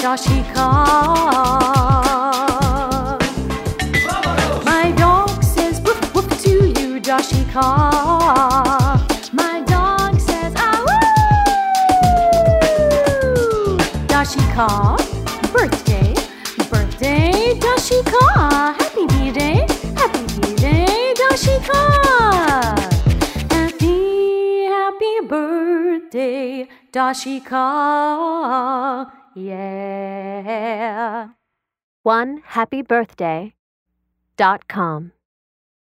Dashika. My dog says woof woof to you, Dashika. My dog says ah woo. Dashika, birthday, birthday, Dashika. Happy B-Day, Dashika. Happy birthday, Dashika. Yeah. OneHappyBirthday.com